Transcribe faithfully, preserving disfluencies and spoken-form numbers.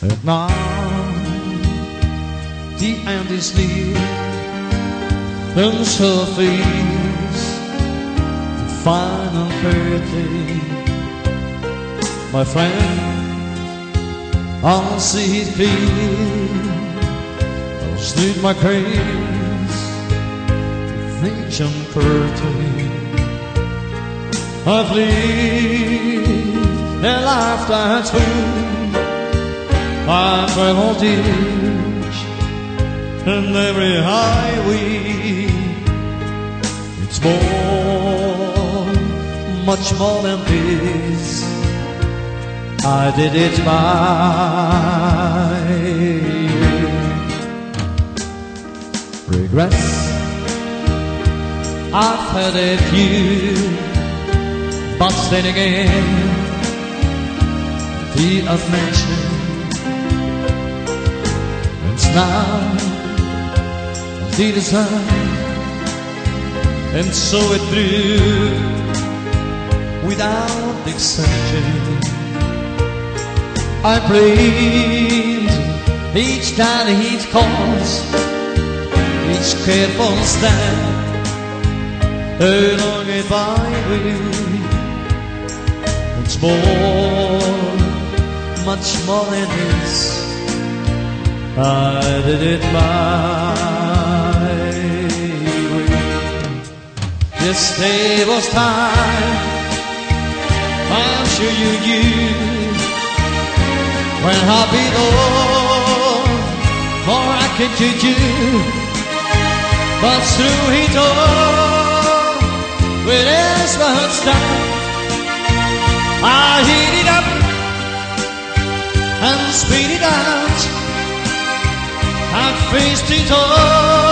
And now the end is near, and so face the final birthday. My friend, I'll see it clear. I'll sneak my grace, vision birthday. I've lived a life that's full. I've traveled each and every highway. It's more, much more than this. I did it my way. Regrets, I've had a few, but then again, the unmentioned. Now the desire, and so it through without exception. I prayed each time, each cause, each careful step along a byway. It's more, much more than this. I did it my way. This day was time, I'm sure you knew, when I belong, more I could do. But through it all, with this much time, I heat it up and speed it out. I faced it all.